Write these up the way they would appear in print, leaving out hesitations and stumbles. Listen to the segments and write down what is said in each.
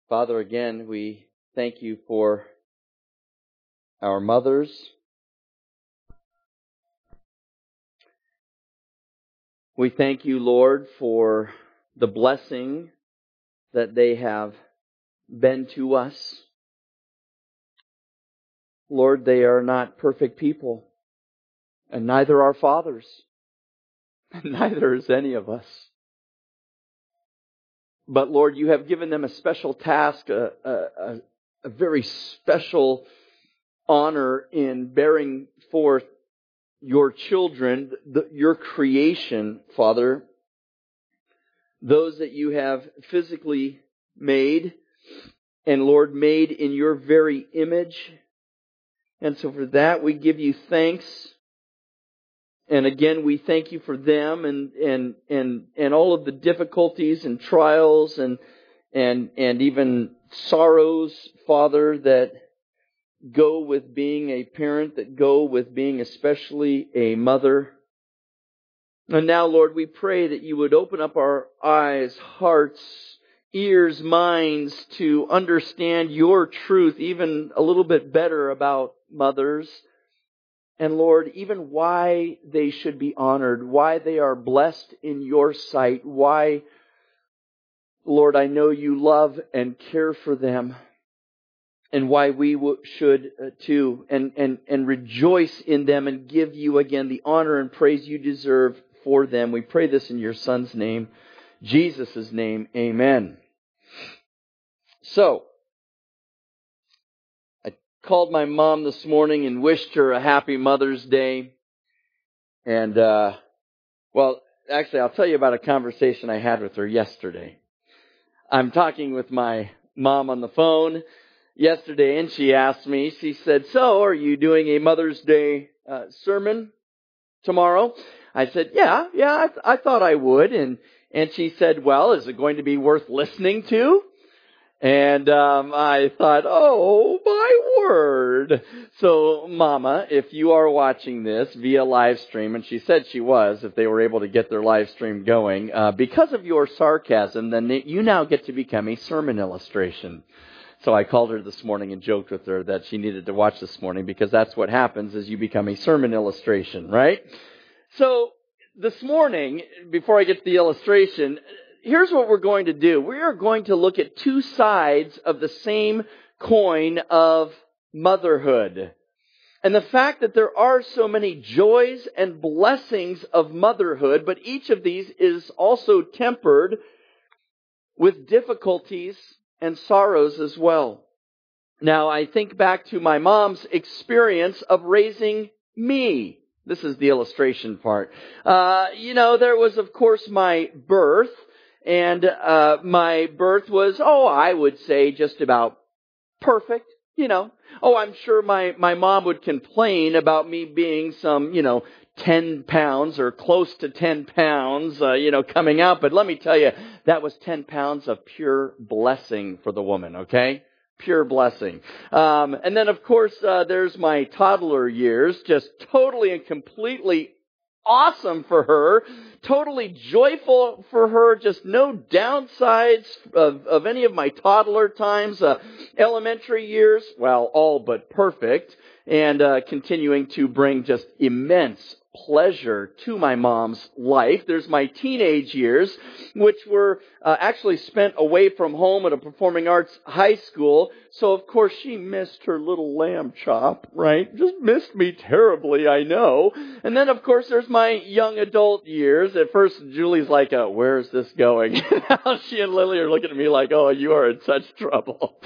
Father, again, we thank you for our mothers. We thank you, Lord, for the blessing that they have been to us. Lord, they are not perfect people, and neither are fathers, and neither is any of us. But Lord, you have given them a special task, a very special honor in bearing forth your children, your creation, Father, those that you have physically made, and Lord, made in your very image. And so for that, we give you thanks. And again, we thank you for them and all of the difficulties and trials and even sorrows, Father, that go with being a parent, that go with being especially a mother. And now, Lord, we pray that you would open up our eyes, hearts, ears, minds to understand your truth even a little bit better about mothers. And Lord, even why they should be honored, why they are blessed in your sight, why, Lord, I know you love and care for them, and why we should too, and rejoice in them and give you again the honor and praise you deserve for them. We pray this in your Son's name, Jesus' name, amen. So, I called my mom this morning and wished her a happy Mother's Day. And, well, actually, I'll tell you about a conversation I had with her yesterday. I'm talking with my mom on the phone yesterday, and she asked me, she said, "So, are you doing a Mother's Day sermon tomorrow?" I said, yeah, I thought I would. And she said, "Well, is it going to be worth listening to?" And I thought, oh, my word. So, Mama, if you are watching this via live stream, and she said she was, if they were able to get their live stream going, because of your sarcasm, then you now get to become a sermon illustration. So I called her this morning and joked with her that she needed to watch this morning, because that's what happens is you become a sermon illustration, right? So this morning, before I get to the illustration, here's what we're going to do. We are going to look at two sides of the same coin of motherhood. And the fact that there are so many joys and blessings of motherhood, but each of these is also tempered with difficulties and sorrows as well. Now, I think back to my mom's experience of raising me. This is the illustration part. There was, of course, my birth. And my birth was, I would say just about perfect, I'm sure my mom would complain about me being some, 10 pounds or close to 10 pounds, coming out. But let me tell you, that was 10 pounds of pure blessing for the woman, okay? Pure blessing. And then, of course, there's my toddler years, just totally and completely awesome for her, totally joyful for her, just no downsides of any of my toddler times, elementary years, well, all but perfect, and continuing to bring just immense pleasure to my mom's life. There's my teenage years, which were actually spent away from home at a performing arts high school. So, of course, she missed her little lamb chop, right? Just missed me terribly, I know. And then, of course, there's my young adult years. At first, Julie's like, where is this going? Now she and Lily are looking at me like, oh, you are in such trouble.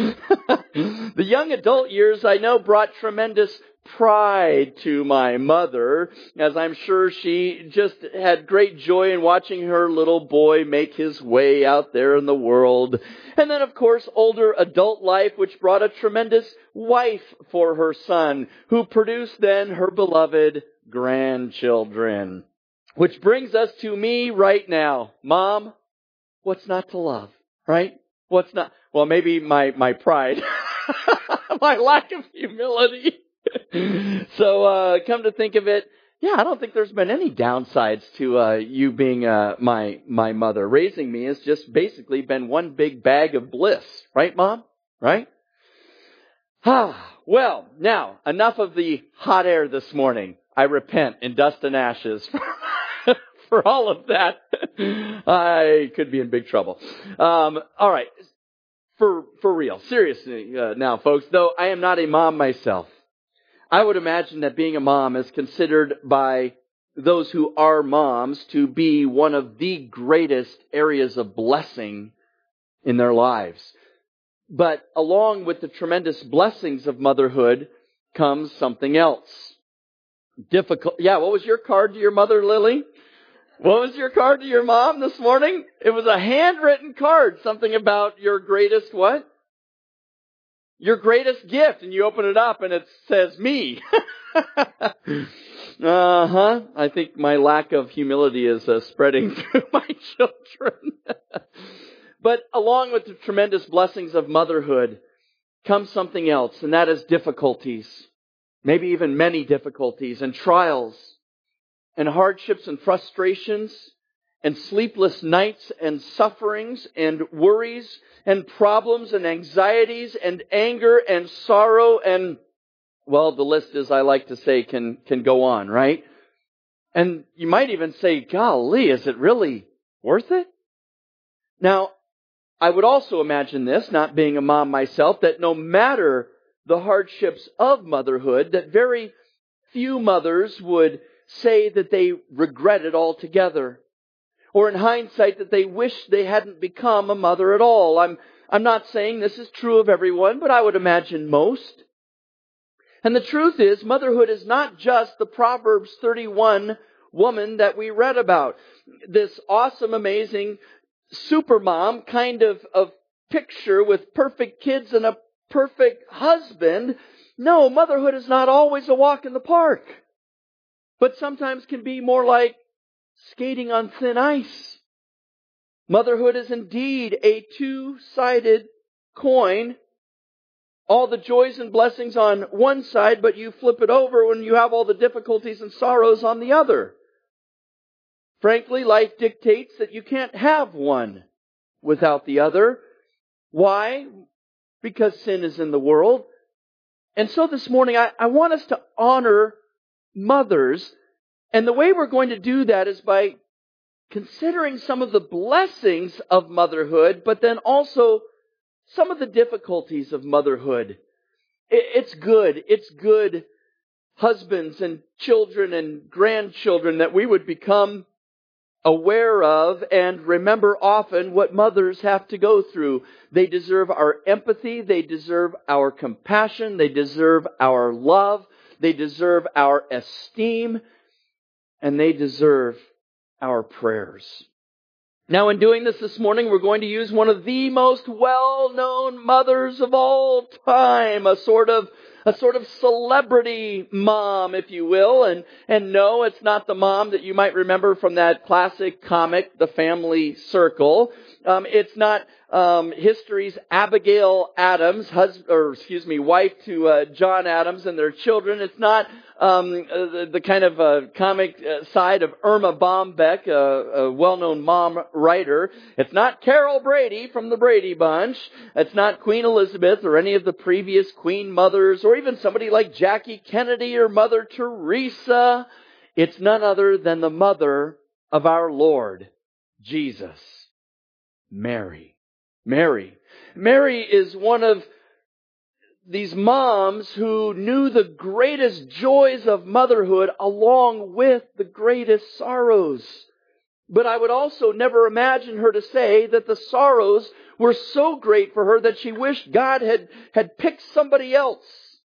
The young adult years, I know, brought tremendous pride to my mother, as I'm sure she just had great joy in watching her little boy make his way out there in the world. And then, of course, older adult life, which brought a tremendous wife for her son, who produced then her beloved grandchildren. Which brings us to me right now. Mom, what's not to love, right? What's not? Well, maybe my pride, my lack of humility. So, come to think of it, Yeah, I don't think there's been any downsides to you being my mother. Raising me has just basically been one big bag of bliss. Right, Mom? Right? Well, now, enough of the hot air this morning. I repent in dust and ashes for all of that. I could be in big trouble. All right. For real. Seriously now, folks, though I am not a mom myself, I would imagine that being a mom is considered by those who are moms to be one of the greatest areas of blessing in their lives. But along with the tremendous blessings of motherhood comes something else. Difficult. Yeah, what was your card to your mother, Lily? What was your card to your mom this morning? It was a handwritten card. Something about your greatest what? Your greatest gift. And you open it up and it says me. I think my lack of humility is spreading through my children. But along with the tremendous blessings of motherhood comes something else, and that is difficulties. Maybe even many difficulties and trials and hardships and frustrations and sleepless nights and sufferings and worries and problems and anxieties and anger and sorrow and, well, the list, as I like to say, can go on, right? And you might even say, golly, is it really worth it? Now, I would also imagine this, not being a mom myself, that no matter the hardships of motherhood, that very few mothers would say that they regret it altogether. Or in hindsight, that they wish they hadn't become a mother at all. I'm not saying this is true of everyone, but I would imagine most. And the truth is, motherhood is not just the Proverbs 31 woman that we read about. This awesome, amazing supermom kind of picture with perfect kids and a perfect husband. No, motherhood is not always a walk in the park, but sometimes can be more like skating on thin ice. Motherhood is indeed a two-sided coin. All the joys and blessings on one side, but you flip it over when you have all the difficulties and sorrows on the other. Frankly, life dictates that you can't have one without the other. Why? Because sin is in the world. And so this morning, I want us to honor mothers. And the way we're going to do that is by considering some of the blessings of motherhood, but then also some of the difficulties of motherhood. It's good, husbands and children and grandchildren, that we would become aware of and remember often what mothers have to go through. They deserve our empathy. They deserve our compassion. They deserve our love. They deserve our esteem. And they deserve our prayers. Now, in doing this morning, we're going to use one of the most well-known mothers of all time, a sort of celebrity mom, if you will. And no, it's not the mom that you might remember from that classic comic, The Family Circle. It's not history's Abigail Adams, wife to John Adams and their children. It's not the kind of comic side of Irma Bombeck, a well-known mom writer. It's not Carol Brady from the Brady Bunch. It's not Queen Elizabeth or any of the previous Queen mothers, or even somebody like Jackie Kennedy or Mother Teresa. It's none other than the mother of our Lord, Jesus, Mary. Mary is one of these moms who knew the greatest joys of motherhood along with the greatest sorrows. But I would also never imagine her to say that the sorrows were so great for her that she wished God had picked somebody else.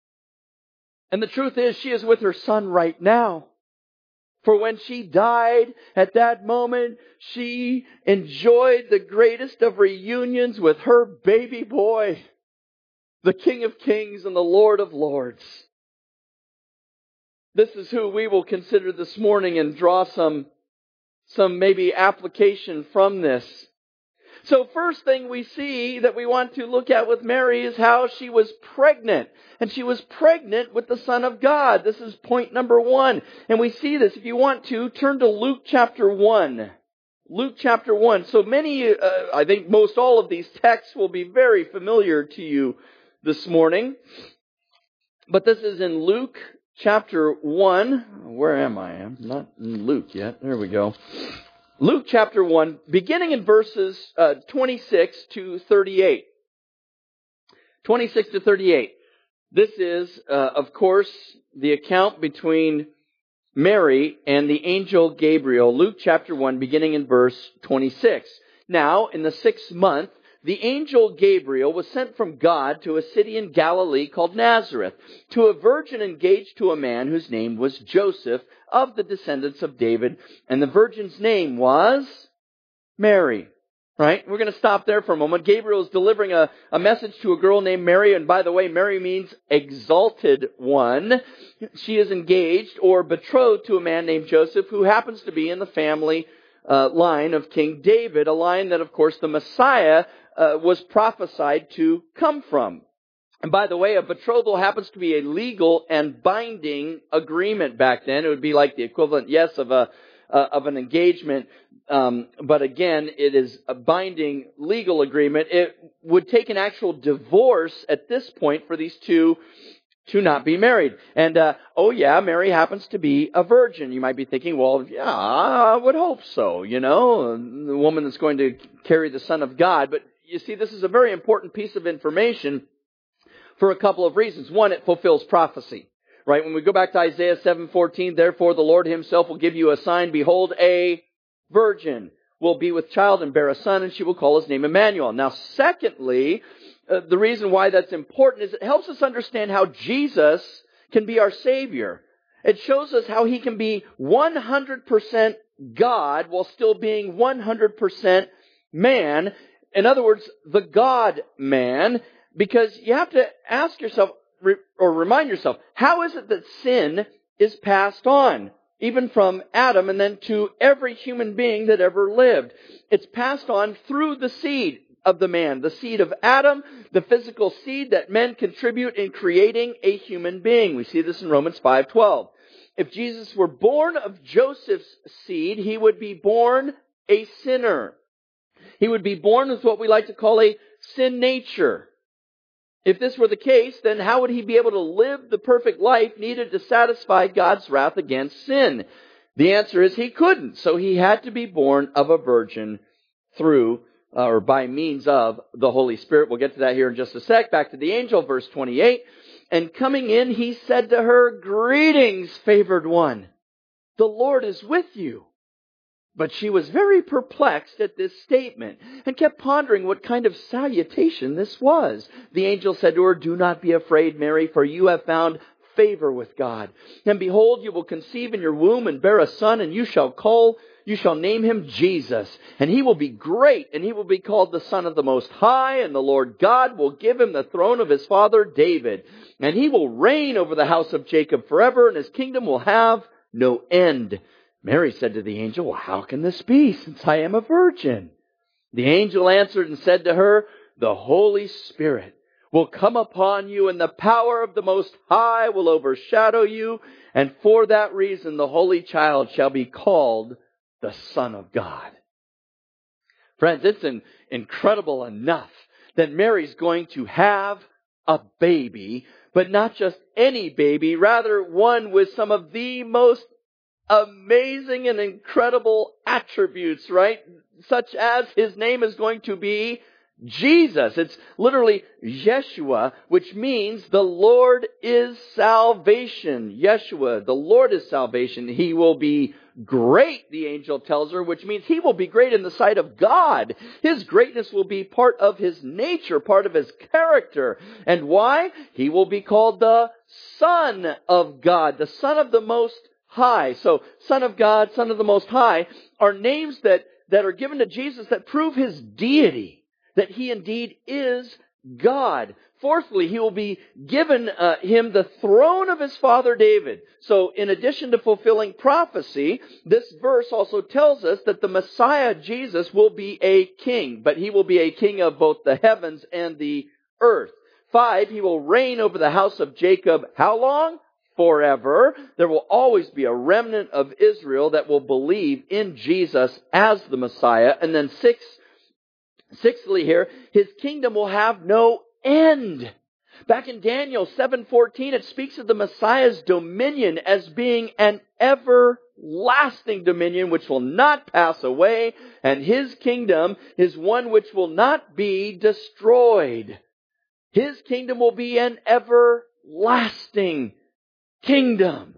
And the truth is, she is with her son right now. For when she died, at that moment, she enjoyed the greatest of reunions with her baby boy, the King of Kings and the Lord of Lords. This is who we will consider this morning and draw some maybe application from this. So first thing we see that we want to look at with Mary is how she was pregnant. And she was pregnant with the Son of God. This is point number 1. And we see this, if you want to, turn to Luke chapter 1. Luke chapter 1. So many, I think most all of these texts will be very familiar to you this morning. But this is in Luke chapter 1. Where am I? I'm not in Luke yet. There we go. Luke chapter 1, beginning in verses 26 to 38. 26 to 38. This is, of course, the account between Mary and the angel Gabriel. Luke chapter 1, beginning in verse 26. Now, in the 6th month, the angel Gabriel was sent from God to a city in Galilee called Nazareth, to a virgin engaged to a man whose name was Joseph, of the descendants of David, and the virgin's name was Mary. Right? We're going to stop there for a moment. Gabriel is delivering a message to a girl named Mary, and by the way, Mary means exalted one. She is engaged or betrothed to a man named Joseph, who happens to be in the family line of King David, a line that, of course, the Messiah was prophesied to come from. And by the way, a betrothal happens to be a legal and binding agreement back then. It would be like the equivalent, yes, of an engagement. But again, it is a binding legal agreement. It would take an actual divorce at this point for these two to not be married. And, Mary happens to be a virgin. You might be thinking, well, yeah, I would hope so, the woman that's going to carry the Son of God. But you see, this is a very important piece of information for a couple of reasons. One, it fulfills prophecy. Right? When we go back to Isaiah 7:14, therefore the Lord himself will give you a sign. Behold, a virgin will be with child and bear a son, and she will call his name Emmanuel. Now, secondly, the reason why that's important is it helps us understand how Jesus can be our Savior. It shows us how he can be 100% God while still being 100% man. In other words, the God-man, because you have to ask yourself, or remind yourself, how is it that sin is passed on, even from Adam and then to every human being that ever lived? It's passed on through the seed of the man, the seed of Adam, the physical seed that men contribute in creating a human being. We see this in Romans 5:12. If Jesus were born of Joseph's seed, he would be born a sinner. He would be born with what we like to call a sin nature. If this were the case, then how would he be able to live the perfect life needed to satisfy God's wrath against sin? The answer is he couldn't. So he had to be born of a virgin through or by means of the Holy Spirit. We'll get to that here in just a sec. Back to the angel, verse 28. And coming in, he said to her, "Greetings, favored one. The Lord is with you." But she was very perplexed at this statement and kept pondering what kind of salutation this was. The angel said to her, "Do not be afraid, Mary, for you have found favor with God. And behold, you will conceive in your womb and bear a son, and you shall name him Jesus. And he will be great, and he will be called the Son of the Most High, and the Lord God will give him the throne of his father David. And he will reign over the house of Jacob forever, and his kingdom will have no end." Mary said to the angel, "Well, how can this be, since I am a virgin?" The angel answered and said to her, "The Holy Spirit will come upon you, and the power of the Most High will overshadow you, and for that reason the Holy Child shall be called the Son of God." Friends, it's incredible enough that Mary's going to have a baby, but not just any baby, rather one with some of the most amazing and incredible attributes, right? Such as his name is going to be Jesus. It's literally Yeshua, which means the Lord is salvation. Yeshua, the Lord is salvation. He will be great, the angel tells her, which means he will be great in the sight of God. His greatness will be part of his nature, part of his character. And why? He will be called the Son of God, the Son of the Most High. So, Son of God, Son of the Most High are names that are given to Jesus that prove his deity, that he indeed is God. Fourthly, he will be given him the throne of his father David. So in addition to fulfilling prophecy, this verse also tells us that the Messiah, Jesus, will be a king. But he will be a king of both the heavens and the earth. 5, he will reign over the house of Jacob. How long? Forever. There will always be a remnant of Israel that will believe in Jesus as the Messiah. And then sixthly here, his kingdom will have no end. Back in Daniel 7:14, it speaks of the Messiah's dominion as being an everlasting dominion which will not pass away, and his kingdom is one which will not be destroyed. His kingdom will be an everlasting kingdom.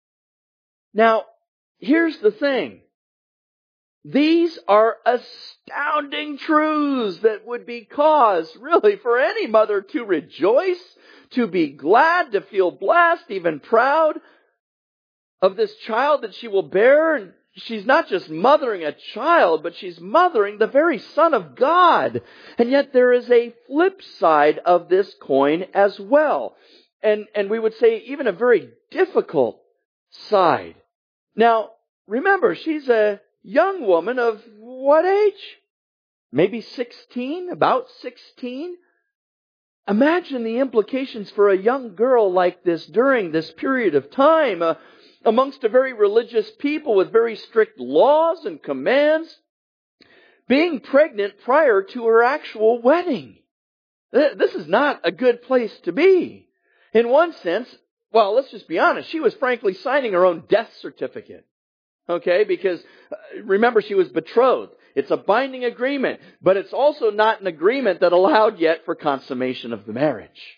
Now, here's the thing. These are astounding truths that would be cause, really, for any mother to rejoice, to be glad, to feel blessed, even proud of this child that she will bear. And she's not just mothering a child, but she's mothering the very Son of God. And yet there is a flip side of this coin as well. And we would say even a very difficult side. Now, remember, she's a young woman of what age? Maybe 16, about 16. Imagine the implications for a young girl like this during this period of time, amongst a very religious people with very strict laws and commands, being pregnant prior to her actual wedding. This is not a good place to be. In one sense, well, let's just be honest, she was frankly signing her own death certificate. Okay, because remember, she was betrothed. It's a binding agreement, but it's also not an agreement that allowed yet for consummation of the marriage.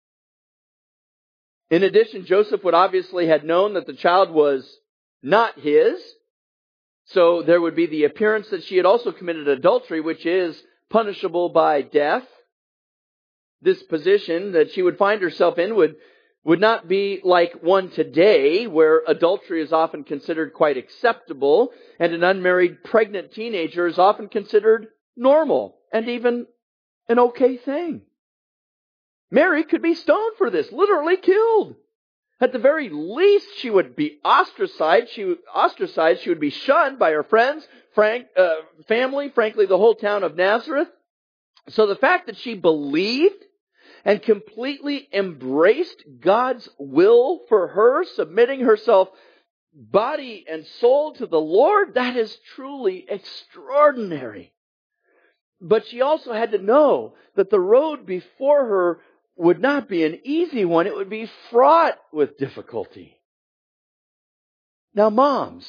In addition, Joseph would obviously had known that the child was not his, so there would be the appearance that she had also committed adultery, which is punishable by death. This position that she would find herself in would not be like one today, where adultery is often considered quite acceptable, and an unmarried pregnant teenager is often considered normal, and even an okay thing. Mary could be stoned for this, literally killed. At the very least, she would be ostracized. She would be shunned by her friends, family, frankly, the whole town of Nazareth. So the fact that she believed and completely embraced God's will for her, submitting herself body and soul to the Lord, that is truly extraordinary. But she also had to know that the road before her would not be an easy one. It would be fraught with difficulty. Now, moms,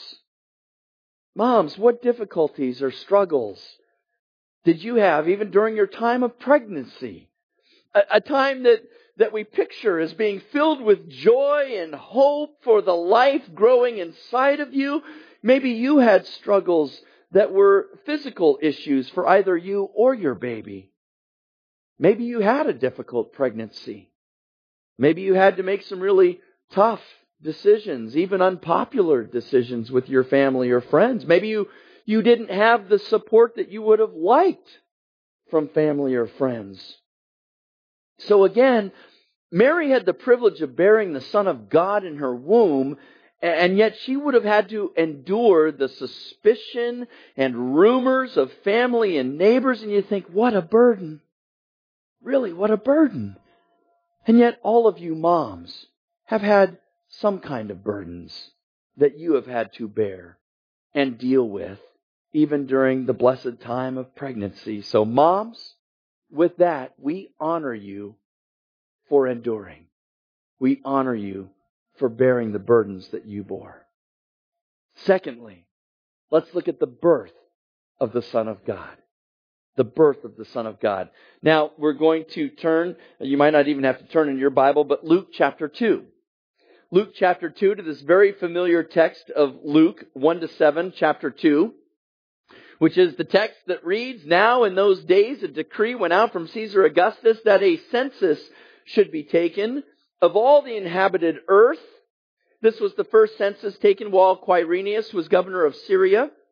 what difficulties or struggles did you have even during your time of pregnancy? A time that we picture as being filled with joy and hope for the life growing inside of you. Maybe you had struggles that were physical issues for either you or your baby. Maybe you had a difficult pregnancy. Maybe you had to make some really tough decisions, even unpopular decisions with your family or friends. Maybe you didn't have the support that you would have liked from family or friends. So again, Mary had the privilege of bearing the Son of God in her womb, and yet she would have had to endure the suspicion and rumors of family and neighbors, and you think, what a burden. Really, what a burden. And yet all of you moms have had some kind of burdens that you have had to bear and deal with, even during the blessed time of pregnancy. So moms, with that, we honor you for enduring. We honor you for bearing the burdens that you bore. Secondly, let's look at the birth of the Son of God. The birth of the Son of God. Now, we're going to turn, you might not even have to turn in your Bible, but Luke chapter 2. Luke chapter 2, to this very familiar text of Luke 1-7, chapter 2. Which is the text that reads, "Now in those days a decree went out from Caesar Augustus that a census should be taken of all the inhabited earth." This was the first census taken while Quirinius was governor of Syria.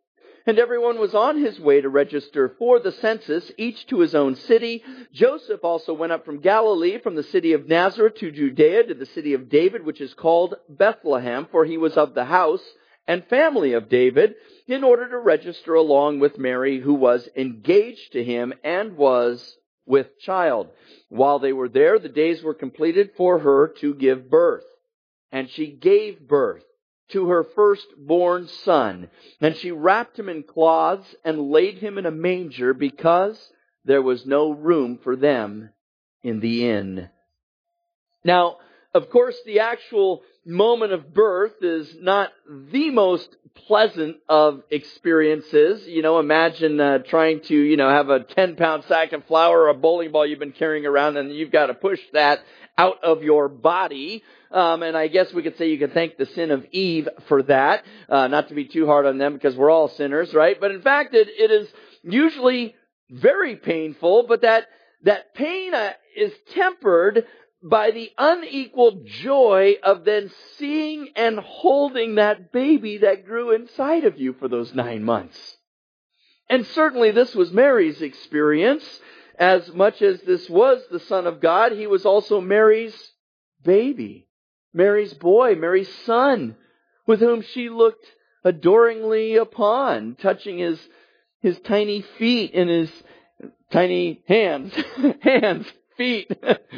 And everyone was on his way to register for the census, each to his own city. Joseph also went up from Galilee, from the city of Nazareth to Judea, to the city of David, which is called Bethlehem, for he was of the house and family of David, in order to register along with Mary, who was engaged to him and was with child. While they were there, the days were completed for her to give birth. And she gave birth to her firstborn son, and she wrapped him in cloths and laid him in a manger, because there was no room for them in the inn. Now, of course, the actual moment of birth is not the most pleasant of experiences. Imagine trying to, have a 10-pound sack of flour or a bowling ball you've been carrying around, and you've got to push that out of your body. And I guess we could say you could thank the sin of Eve for that. Not to be too hard on them, because we're all sinners, right? But in fact, it is usually very painful, but that pain is tempered by the unequal joy of then seeing and holding that baby that grew inside of you for those 9 months. And certainly this was Mary's experience. As much as this was the Son of God, he was also Mary's baby, Mary's boy, Mary's son, with whom she looked adoringly upon, touching his tiny feet and his tiny hands, feet,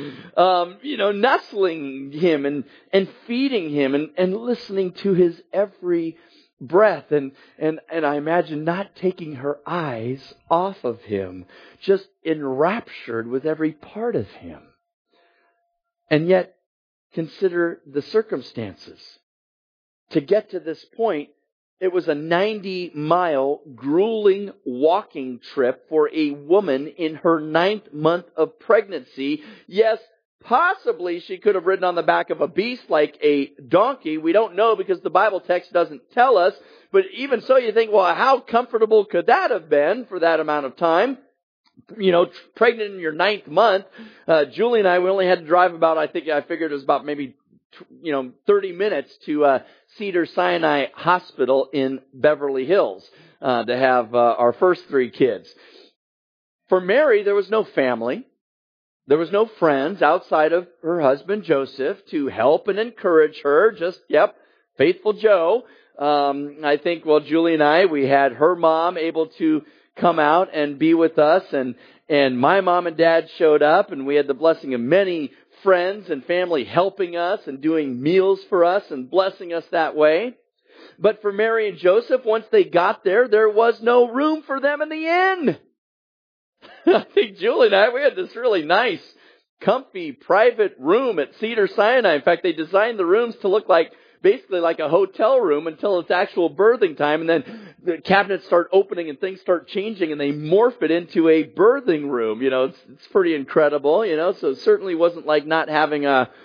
nestling him and feeding him and listening to his every breath, and I imagine not taking her eyes off of him, just enraptured with every part of him. And yet, consider the circumstances. To get to this point, it was a 90-mile grueling walking trip for a woman in her 9th month of pregnancy. Yes, possibly she could have ridden on the back of a beast like a donkey. We don't know, because the Bible text doesn't tell us. But even so, you think, well, how comfortable could that have been for that amount of time? Pregnant in your 9th month. Julie and I, we only had to drive about, I figured it was about maybe 30 minutes to Cedars-Sinai Hospital in Beverly Hills to have our first 3 kids. For Mary, there was no family. There was no friends outside of her husband Joseph to help and encourage her. Just, faithful Joe. I think, Julie and I, we had her mom able to come out and be with us, and my mom and dad showed up, and we had the blessing of many friends and family helping us and doing meals for us and blessing us that way. But for Mary and Joseph, once they got there was no room for them in the inn. I think Julie and I, we had this really nice, comfy, private room at Cedars-Sinai. In fact, they designed the rooms to look basically like a hotel room until it's actual birthing time. And then the cabinets start opening and things start changing, and they morph it into a birthing room. It's pretty incredible, so it certainly wasn't like not having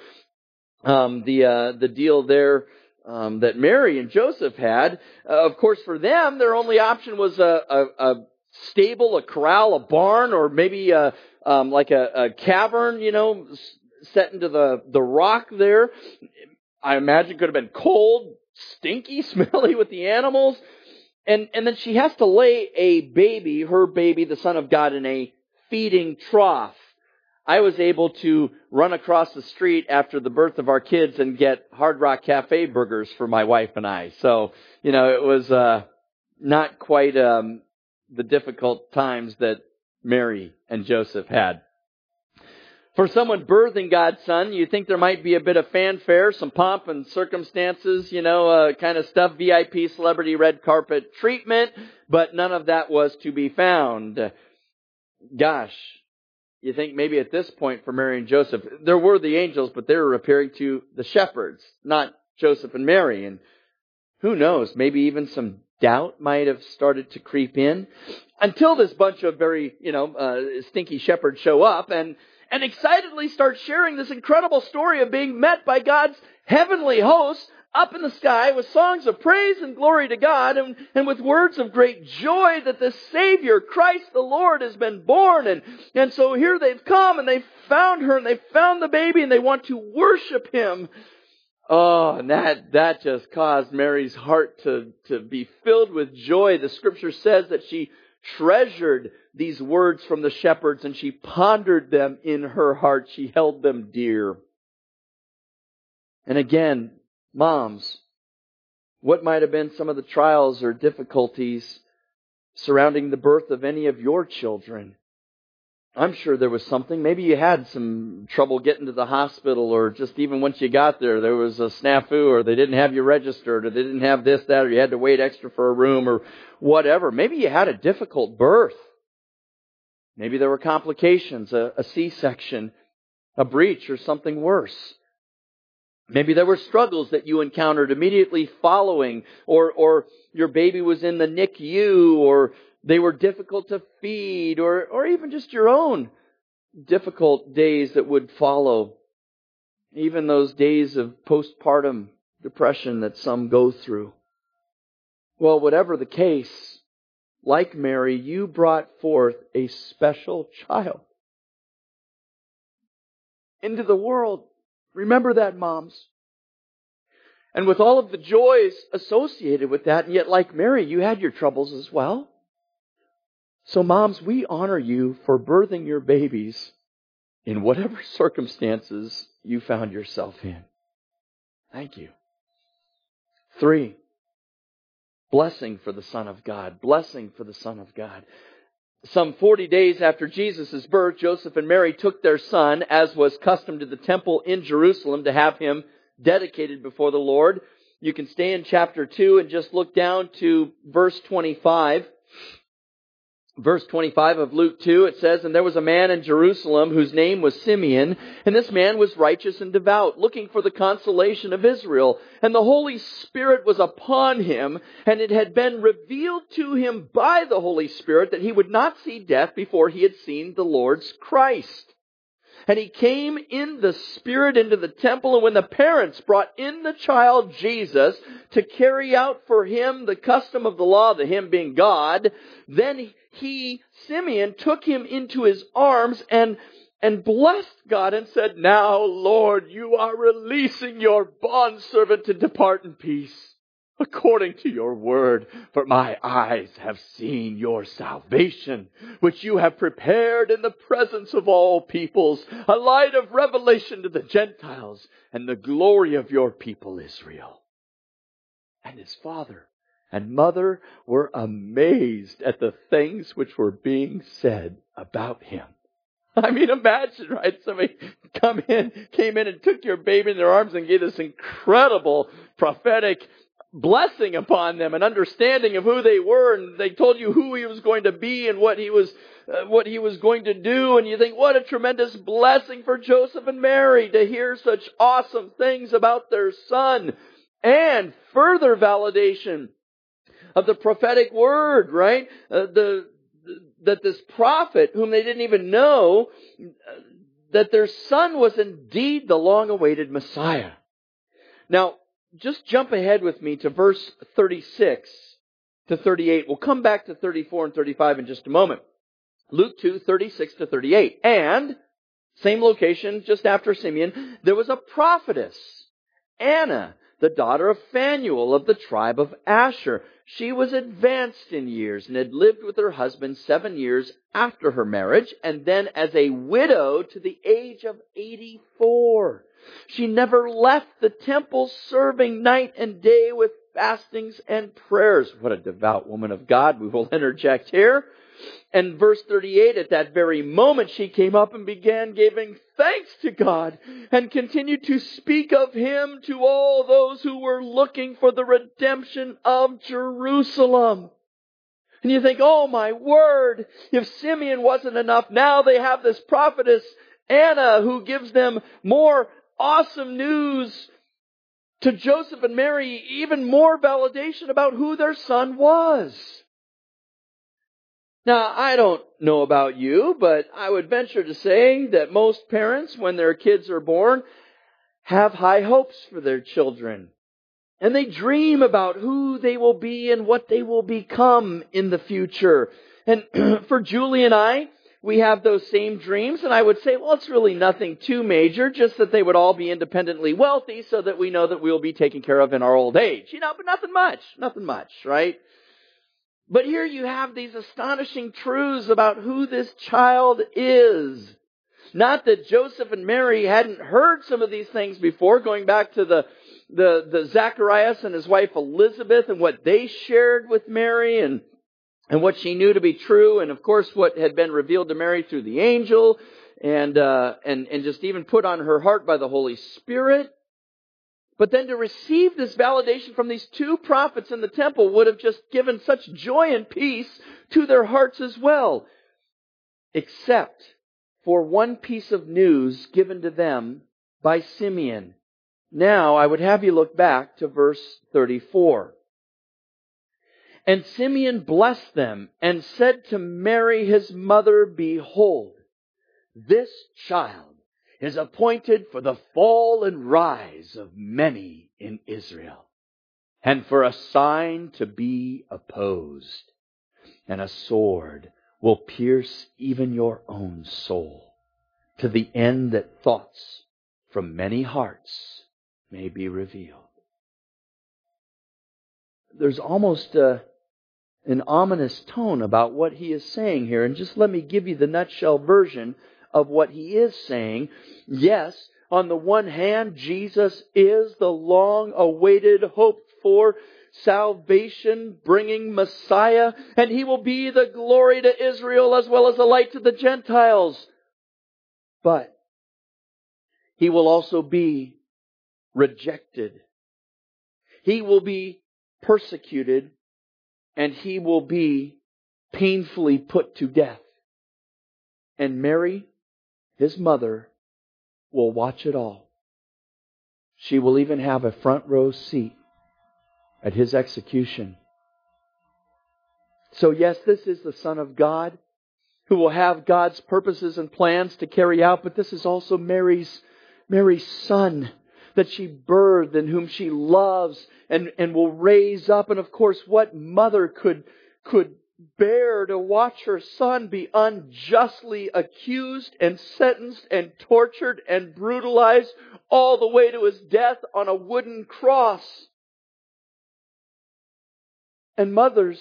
the deal there that Mary and Joseph had. Of course, for them, their only option was a stable, a corral, a barn, or maybe like a cavern, set into the rock there. I imagine could have been cold, stinky, smelly with the animals. And then she has to lay her baby, the Son of God, in a feeding trough. I was able to run across the street after the birth of our kids and get Hard Rock Cafe burgers for my wife and I. So, it was not quite the difficult times that Mary and Joseph had. For someone birthing God's Son, you think there might be a bit of fanfare, some pomp and circumstances, kind of stuff, VIP, celebrity, red carpet treatment, but none of that was to be found. Gosh, you think maybe at this point for Mary and Joseph, there were the angels, but they were appearing to the shepherds, not Joseph and Mary. And who knows, maybe even some doubt might have started to creep in until this bunch of very, stinky shepherds show up and excitedly start sharing this incredible story of being met by God's heavenly hosts up in the sky with songs of praise and glory to God and with words of great joy that the Savior, Christ the Lord, has been born. And so here they've come and they've found her and they've found the baby and they want to worship Him. Oh, and that just caused Mary's heart to be filled with joy. The scripture says that she treasured these words from the shepherds and she pondered them in her heart. She held them dear. And again, moms, what might have been some of the trials or difficulties surrounding the birth of any of your children? I'm sure there was something. Maybe you had some trouble getting to the hospital, or just even once you got there, there was a snafu, or they didn't have you registered, or they didn't have this, that, or you had to wait extra for a room, or whatever. Maybe you had a difficult birth. Maybe there were complications, a C-section, a breech, or something worse. Maybe there were struggles that you encountered immediately following, or your baby was in the NICU, or they were difficult to feed, or even just your own difficult days that would follow. Even those days of postpartum depression that some go through. Well, whatever the case, like Mary, you brought forth a special child into the world. Remember that, moms. And with all of the joys associated with that, and yet like Mary, you had your troubles as well. So moms, we honor you for birthing your babies in whatever circumstances you found yourself in. Thank you. 3, blessing for the Son of God. Blessing for the Son of God. Some 40 days after Jesus' birth, Joseph and Mary took their son, as was custom, to the temple in Jerusalem to have him dedicated before the Lord. You can stay in chapter 2 and just look down to verse 25. Verse 25 of Luke 2, it says, "And there was a man in Jerusalem whose name was Simeon, and this man was righteous and devout, looking for the consolation of Israel. And the Holy Spirit was upon him, and it had been revealed to him by the Holy Spirit that he would not see death before he had seen the Lord's Christ. And he came in the Spirit into the temple, and when the parents brought in the child Jesus to carry out for him the custom of the law, the him being God, then he, Simeon, took him into his arms and blessed God and said, 'Now, Lord, you are releasing your bondservant to depart in peace, according to your word. For my eyes have seen your salvation, which you have prepared in the presence of all peoples, a light of revelation to the Gentiles, and the glory of your people Israel.' And his father and mother were amazed at the things which were being said about him." I mean, imagine, right? Somebody came in and took your baby in their arms and gave this incredible prophetic blessing upon them, an understanding of who they were, and they told you who he was going to be and what he was going to do, and you think, what a tremendous blessing for Joseph and Mary to hear such awesome things about their son, and further validation of the prophetic word, right? That this prophet, whom they didn't even know, that their son was indeed the long-awaited Messiah. Now, just jump ahead with me to verse 36 to 38. We'll come back to 34 and 35 in just a moment. Luke 2, 36 to 38. "And," same location, just after Simeon, "there was a prophetess, Anna, the daughter of Phanuel of the tribe of Asher. She was advanced in years and had lived with her husband 7 years after her marriage, and then as a widow to the age of 84. She never left the temple, serving night and day with fastings and prayers." What a devout woman of God, we will interject here. And verse 38, "At that very moment she came up and began giving thanks to God and continued to speak of him to all those who were looking for the redemption of Jerusalem." And you think, oh my word, if Simeon wasn't enough, now they have this prophetess Anna who gives them more awesome news to Joseph and Mary, even more validation about who their son was. Now, I don't know about you, but I would venture to say that most parents, when their kids are born, have high hopes for their children. And they dream about who they will be and what they will become in the future. And for Julie and I, we have those same dreams, and I would say, well, it's really nothing too major, just that they would all be independently wealthy so that we know that we'll be taken care of in our old age. But nothing much, right? But here you have these astonishing truths about who this child is. Not that Joseph and Mary hadn't heard some of these things before, going back to the Zacharias and his wife Elizabeth and what they shared with Mary and what she knew to be true, and of course what had been revealed to Mary through the angel, and just even put on her heart by the Holy Spirit. But then to receive this validation from these two prophets in the temple would have just given such joy and peace to their hearts as well. Except for one piece of news given to them by Simeon. Now I would have you look back to verse 34. And Simeon blessed them and said to Mary his mother, Behold, this child is appointed for the fall and rise of many in Israel, and for a sign to be opposed, and a sword will pierce even your own soul, to the end that thoughts from many hearts may be revealed. There's almost an ominous tone about what he is saying here, and just let me give you the nutshell version of what he is saying. Yes, on the one hand, Jesus is the long-awaited, hoped-for salvation bringing Messiah, and He will be the glory to Israel as well as a light to the Gentiles. But He will also be rejected. He will be persecuted, and He will be painfully put to death. And Mary, His mother, will watch it all. She will even have a front row seat at His execution. So yes, this is the Son of God who will have God's purposes and plans to carry out, but this is also Mary's son that she birthed and whom she loves and will raise up. And of course, what mother could bear to watch her son be unjustly accused and sentenced and tortured and brutalized all the way to his death on a wooden cross? And mothers,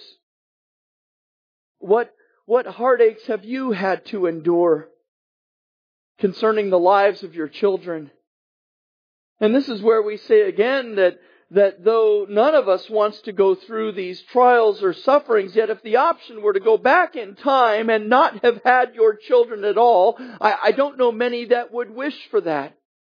what heartaches have you had to endure concerning the lives of your children? And this is where we say again that though none of us wants to go through these trials or sufferings, yet if the option were to go back in time and not have had your children at all, I don't know many that would wish for that.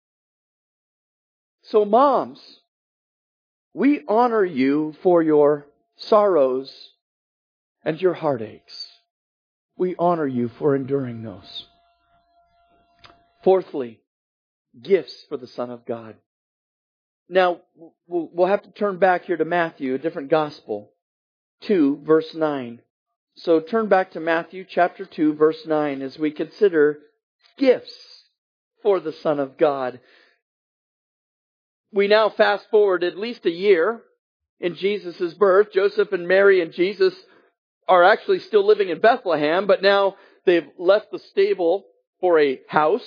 So moms, we honor you for your sorrows and your heartaches. We honor you for enduring those. Fourthly, gifts for the Son of God. Now, we'll have to turn back here to Matthew, a different gospel, 2, verse 9. So turn back to Matthew chapter 2, verse 9, as we consider gifts for the Son of God. We now fast forward at least a year in Jesus' birth. Joseph and Mary and Jesus are actually still living in Bethlehem, but now they've left the stable for a house.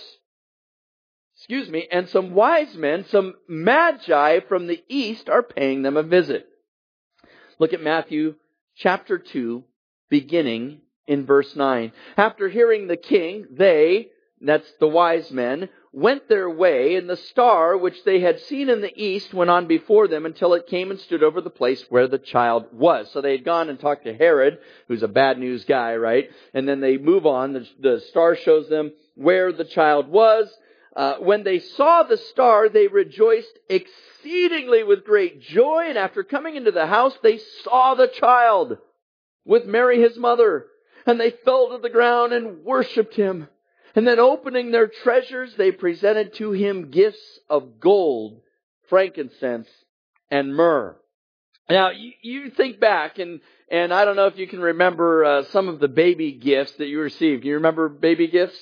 And some wise men, some magi from the east are paying them a visit. Look at Matthew chapter 2, beginning in verse 9. After hearing the king, they, that's the wise men, went their way, and the star which they had seen in the east went on before them until it came and stood over the place where the child was. So they had gone and talked to Herod, who's a bad news guy, right? And then they move on. The star shows them where the child was. When they saw the star, they rejoiced exceedingly with great joy. And after coming into the house, they saw the child with Mary his mother. And they fell to the ground and worshipped Him. And then opening their treasures, they presented to Him gifts of gold, frankincense, and myrrh. Now, you think back, and I don't know if you can remember some of the baby gifts that you received. Can you remember baby gifts?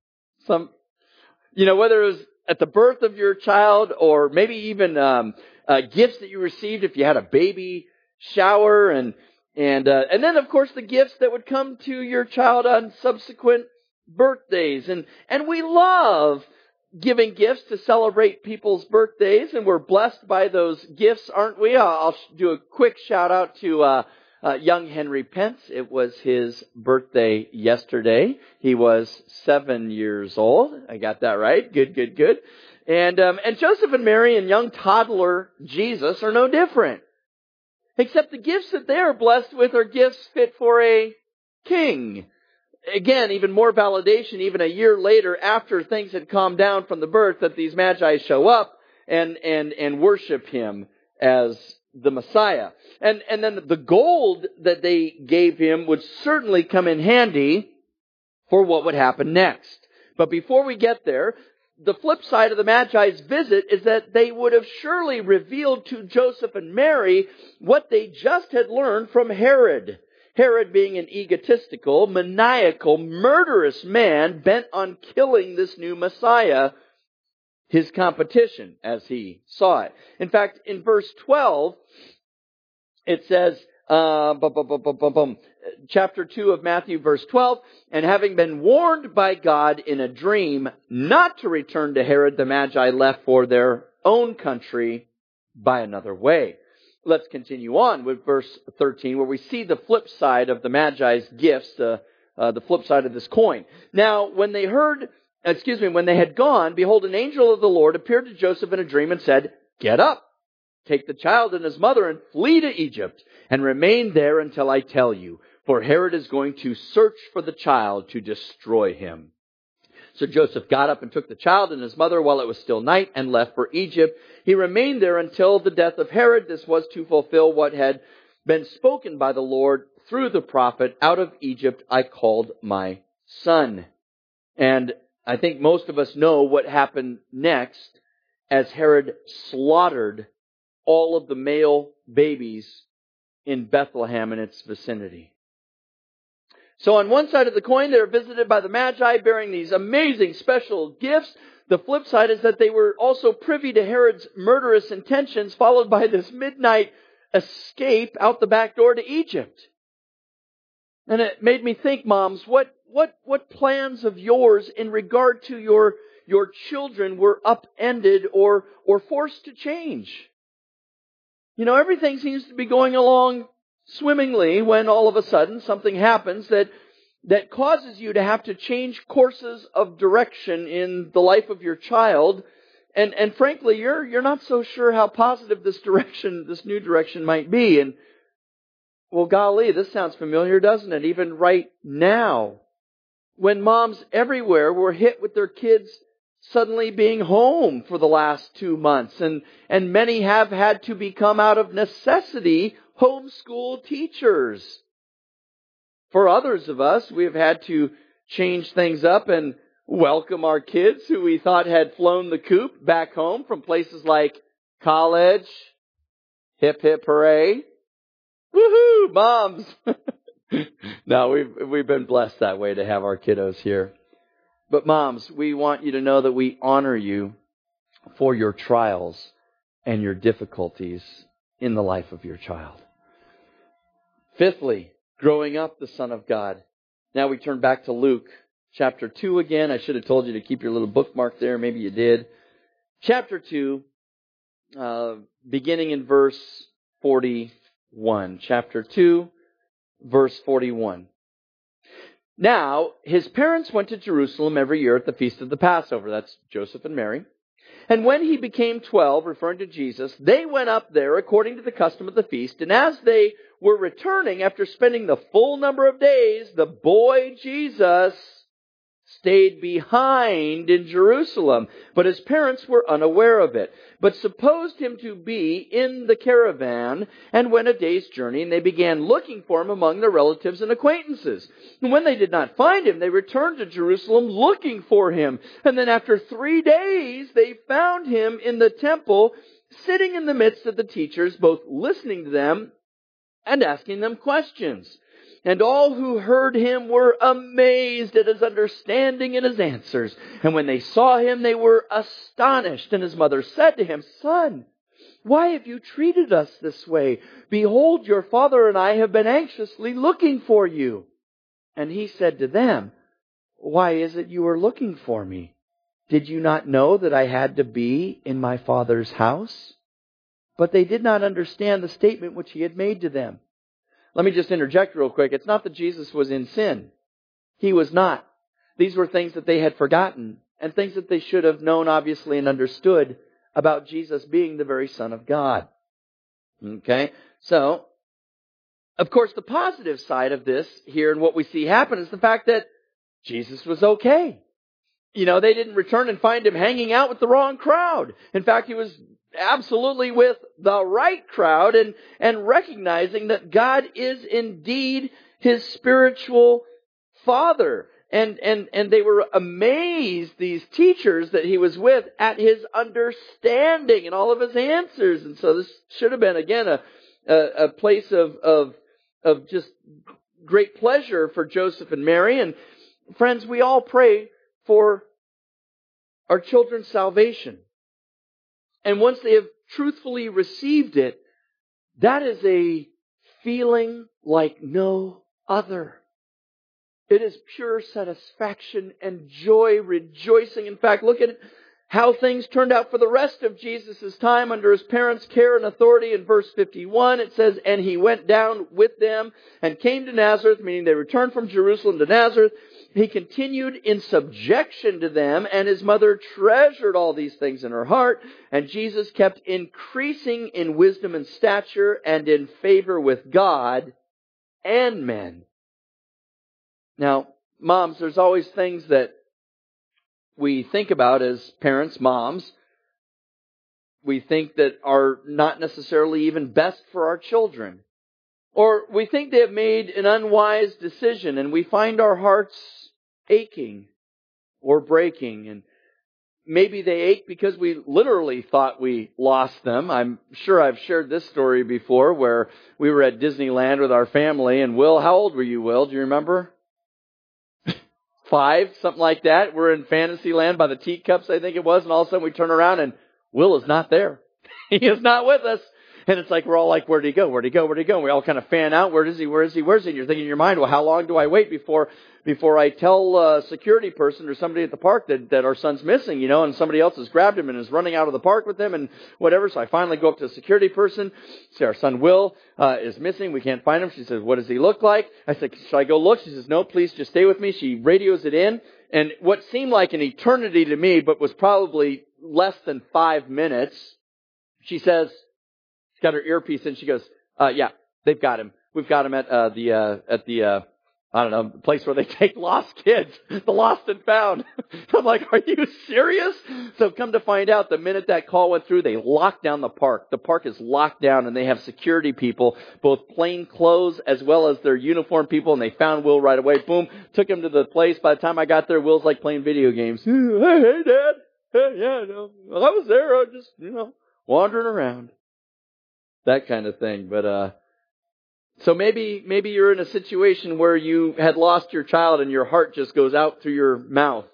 Whether it was at the birth of your child or maybe even gifts that you received if you had a baby shower, and then of course the gifts that would come to your child on subsequent birthdays. And we love giving gifts to celebrate people's birthdays, and we're blessed by those gifts, aren't we? I'll do a quick shout out to young Henry Pence. It was his birthday yesterday. He was 7 years old. I got that right. Good. And Joseph and Mary and young toddler Jesus are no different. Except the gifts that they are blessed with are gifts fit for a king. Again, even more validation, even a year later after things had calmed down from the birth, that these magi show up and worship him as the Messiah. And then the gold that they gave him would certainly come in handy for what would happen next. But before we get there, the flip side of the Magi's visit is that they would have surely revealed to Joseph and Mary what they just had learned from Herod. Herod being an egotistical, maniacal, murderous man bent on killing this new Messiah, his competition, as he saw it. In fact, in verse 12, it says, chapter 2 of Matthew, verse 12, and having been warned by God in a dream not to return to Herod, the Magi left for their own country by another way. Let's continue on with verse 13, where we see the flip side of the Magi's gifts, the flip side of this coin. Now, when they had gone, behold, an angel of the Lord appeared to Joseph in a dream and said, "Get up, take the child and his mother and flee to Egypt, and remain there until I tell you, for Herod is going to search for the child to destroy him." So Joseph got up and took the child and his mother while it was still night and left for Egypt. He remained there until the death of Herod. This was to fulfill what had been spoken by the Lord through the prophet, "Out of Egypt I called my son." And I think most of us know what happened next as Herod slaughtered all of the male babies in Bethlehem and its vicinity. So on one side of the coin, they were visited by the Magi bearing these amazing special gifts. The flip side is that they were also privy to Herod's murderous intentions, followed by this midnight escape out the back door to Egypt. And it made me think, moms, what plans of yours in regard to your children were upended or forced to change? You know, everything seems to be going along swimmingly when all of a sudden something happens that causes you to have to change courses of direction in the life of your child. And frankly, you're not so sure how positive this new direction might be. And well, golly, this sounds familiar, doesn't it? Even right now, when moms everywhere were hit with their kids suddenly being home for the last 2 months. And many have had to become, out of necessity, homeschool teachers. For others of us, we have had to change things up and welcome our kids who we thought had flown the coop back home from places like college. Hip, hip, hooray. Woohoo, moms! No, we've been blessed that way to have our kiddos here. But moms, we want you to know that we honor you for your trials and your difficulties in the life of your child. Fifthly, growing up the Son of God. Now we turn back to Luke chapter 2 again. I should have told you to keep your little bookmark there. Maybe you did. Chapter 2, beginning in verse 41. Chapter 2, verse 41. Now, his parents went to Jerusalem every year at the feast of the Passover. That's Joseph and Mary. And when he became 12, referring to Jesus, they went up there according to the custom of the feast. And as they were returning after spending the full number of days, the boy Jesus stayed behind in Jerusalem. But his parents were unaware of it, but supposed him to be in the caravan and went a day's journey. And they began looking for him among their relatives and acquaintances. And when they did not find him, they returned to Jerusalem looking for him. And then after 3 days, they found him in the temple, sitting in the midst of the teachers, both listening to them and asking them questions. And all who heard him were amazed at his understanding and his answers. And when they saw him, they were astonished. And his mother said to him, "Son, why have you treated us this way? Behold, your father and I have been anxiously looking for you." And he said to them, why is it you are looking for me? Did you not know that I had to be in my Father's house?" But they did not understand the statement which he had made to them. Let me just interject real quick. It's not that Jesus was in sin. He was not. These were things that they had forgotten and things that they should have known, obviously, and understood about Jesus being the very Son of God. Okay? So, of course, the positive side of this here and what we see happen is the fact that Jesus was okay. They didn't return and find him hanging out with the wrong crowd. In fact, he was absolutely with the right crowd and recognizing that God is indeed his spiritual father. And they were amazed, these teachers that he was with, at his understanding and all of his answers. And so this should have been, again, a place of just great pleasure for Joseph and Mary. And friends, we all pray for our children's salvation. And once they have truthfully received it, that is a feeling like no other. It is pure satisfaction and joy, rejoicing. In fact, look at how things turned out for the rest of Jesus' time under his parents' care and authority. In verse 51, it says, "And he went down with them and came to Nazareth," meaning they returned from Jerusalem to Nazareth. "He continued in subjection to them, and his mother treasured all these things in her heart. And Jesus kept increasing in wisdom and stature and in favor with God and men." Now, moms, there's always things that we think about as parents, moms. We think that are not necessarily even best for our children. Or we think they have made an unwise decision and we find our hearts aching or breaking. And maybe they ache because we literally thought we lost them. I'm sure I've shared this story before where we were at Disneyland with our family. And Will, how old were you, Will? Do you remember? 5, something like that. We're in Fantasyland by the teacups, I think it was. And all of a sudden we turn around and Will is not there. He is not with us. And it's like, we're all like, where'd he go? Where'd he go? Where'd he go? And we all kind of fan out. Where is he? Where is he? Where is he? And you're thinking in your mind, well, how long do I wait before I tell a security person or somebody at the park that our son's missing, and somebody else has grabbed him and is running out of the park with him and whatever. So I finally go up to the security person, say, "Our son Will is missing. We can't find him." She says, "What does he look like?" I said, "Should I go look?" She says, "No, please just stay with me." She radios it in. And what seemed like an eternity to me, but was probably less than 5 minutes, she says, she's got her earpiece in, she goes, "Yeah, they've got him. We've got him at the I don't know, place where they take lost kids, the lost and found." I'm like, "Are you serious?" So come to find out, the minute that call went through, they locked down the park. The park is locked down and they have security people, both plain clothes as well as their uniform people, and they found Will right away. Boom, took him to the place. By the time I got there, Will's like playing video games. Hey, Dad. Hey, yeah, no, I was there. I just, wandering around. That kind of thing. But, so maybe you're in a situation where you had lost your child and your heart just goes out through your mouth.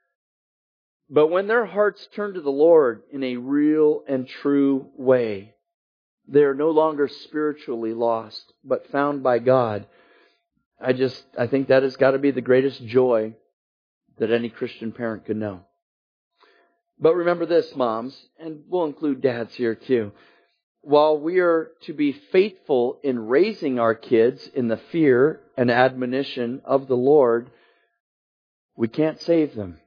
But when their hearts turn to the Lord in a real and true way, they are no longer spiritually lost, but found by God. I think that has got to be the greatest joy that any Christian parent could know. But remember this, moms, and we'll include dads here too. While we are to be faithful in raising our kids in the fear and admonition of the Lord, we can't save them.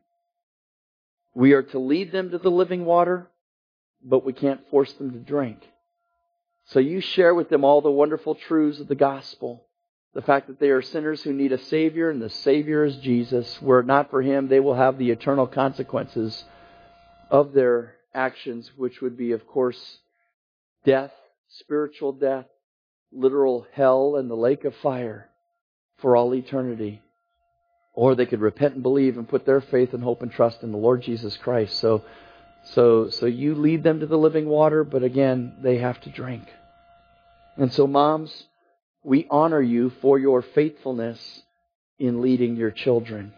We are to lead them to the living water, but we can't force them to drink. So you share with them all the wonderful truths of the gospel. The fact that they are sinners who need a Savior, and the Savior is Jesus. Were it not for Him, they will have the eternal consequences of their actions, which would be, of course, death, spiritual death, literal hell, and the lake of fire for all eternity. Or they could repent and believe and put their faith and hope and trust in the Lord Jesus Christ. So you lead them to the living water, but again, they have to drink. And so, moms, we honor you for your faithfulness in leading your children.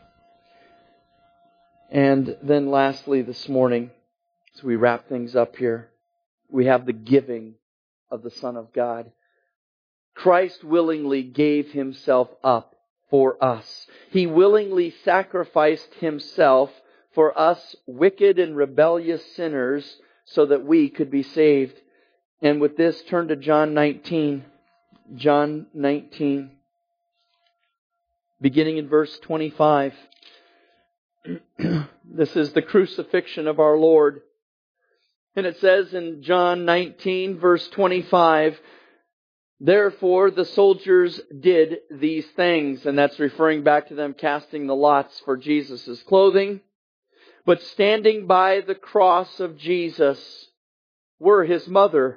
And then lastly this morning, as we wrap things up here, we have the giving of the Son of God. Christ willingly gave Himself up for us. He willingly sacrificed Himself for us wicked and rebellious sinners so that we could be saved. And with this, turn to John 19. John 19, beginning in verse 25. This is the crucifixion of our Lord. And it says in John 19, verse 25, "Therefore the soldiers did these things." And that's referring back to them casting the lots for Jesus' clothing. "But standing by the cross of Jesus were His mother,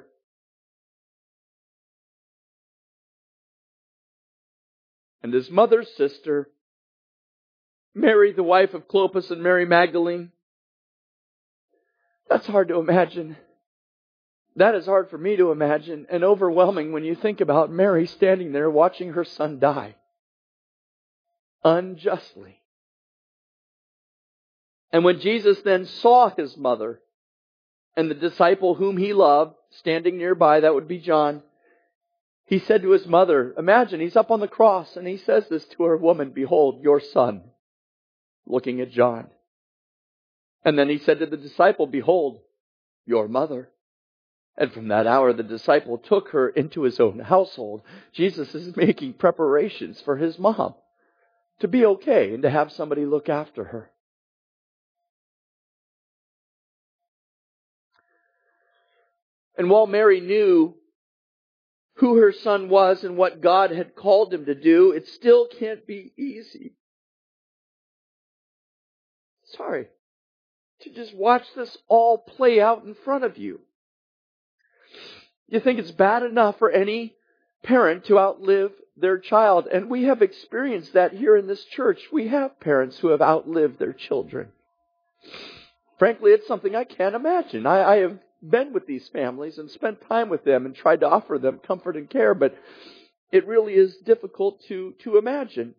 and His mother's sister, Mary, the wife of Clopas, and Mary Magdalene." That's hard to imagine. That is hard for me to imagine, and overwhelming when you think about Mary standing there watching her son die unjustly. And when Jesus then saw His mother and the disciple whom He loved standing nearby, that would be John, He said to His mother, imagine, He's up on the cross and He says this to her, "Woman, behold, your son," looking at John. And then He said to the disciple, "Behold, your mother." And from that hour, the disciple took her into his own household. Jesus is making preparations for His mom to be okay and to have somebody look after her. And while Mary knew who her son was and what God had called him to do, it still can't be easy. Sorry. To just watch this all play out in front of you. You think it's bad enough for any parent to outlive their child. And we have experienced that here in this church. We have parents who have outlived their children. Frankly, it's something I can't imagine. I have been with these families and spent time with them and tried to offer them comfort and care, but it really is difficult to imagine.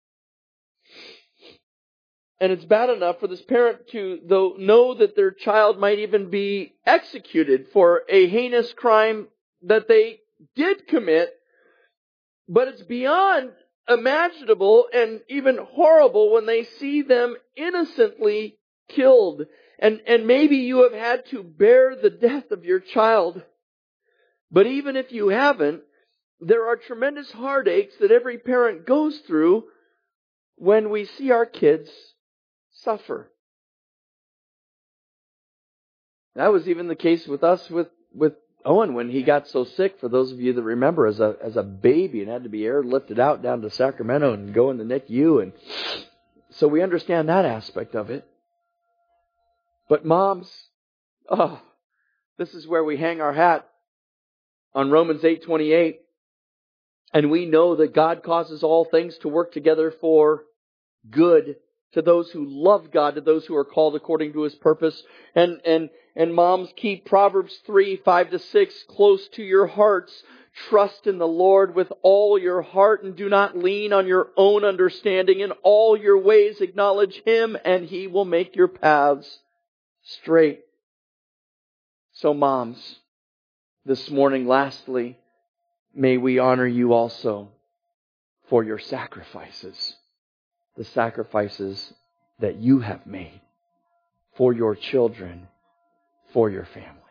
And it's bad enough for this parent to, though, know that their child might even be executed for a heinous crime that they did commit, but it's beyond imaginable and even horrible when they see them innocently killed. And maybe you have had to bear the death of your child. But even if you haven't, there are tremendous heartaches that every parent goes through when we see our kids suffer. That was even the case with us with Owen when he got so sick. For those of you that remember, as a baby, and had to be airlifted out down to Sacramento and go in the NICU, and so we understand that aspect of it. But moms, this is where we hang our hat on Romans 8:28, and we know that God causes all things to work together for good to those who love God, to those who are called according to His purpose. And moms, keep Proverbs 3:5-6 close to your hearts. Trust in the Lord with all your heart and do not lean on your own understanding. In all your ways acknowledge Him and He will make your paths straight. So moms, this morning, lastly, may we honor you also for your sacrifices. The sacrifices that you have made for your children, for your family.